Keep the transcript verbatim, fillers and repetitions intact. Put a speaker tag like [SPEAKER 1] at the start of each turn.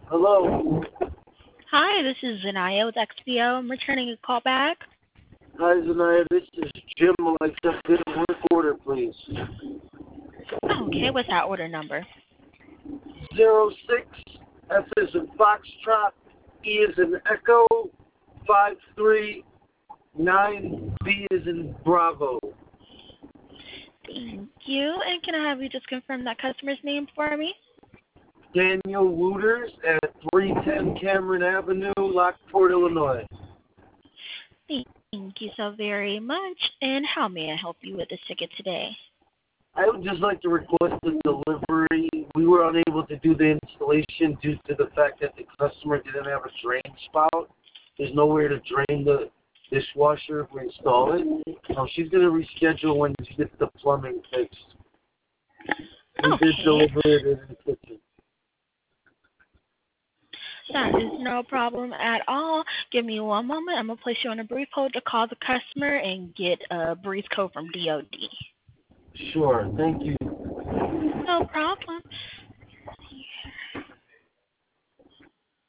[SPEAKER 1] Hello.
[SPEAKER 2] Hi, this is Zanaya with X P O. I'm returning a call back.
[SPEAKER 1] Hi, Zanaya. This is Jim. I'd like to get a work order, please.
[SPEAKER 2] Oh, okay, what's that order number?
[SPEAKER 1] Zero six F is in Foxtrot, E is in Echo, five three nine B is in Bravo.
[SPEAKER 2] Thank you. And can I have you just confirm that customer's name for me?
[SPEAKER 1] Daniel Wooters at three ten Cameron Avenue, Lockport, Illinois.
[SPEAKER 2] Thank you so very much. And how may I help you with this ticket today?
[SPEAKER 1] I would just like to request a delivery. We were unable to do the installation due to the fact that the customer didn't have a drain spout. There's nowhere to drain the dishwasher if we install it. So she's going to reschedule when she gets the plumbing fixed. We
[SPEAKER 2] Okay.
[SPEAKER 1] did deliver it in the kitchen.
[SPEAKER 2] That is no problem at all. Give me one moment. I'm going to place you on a brief hold to call the customer and get a brief code from D O D.
[SPEAKER 1] Sure. Thank you.
[SPEAKER 2] No problem.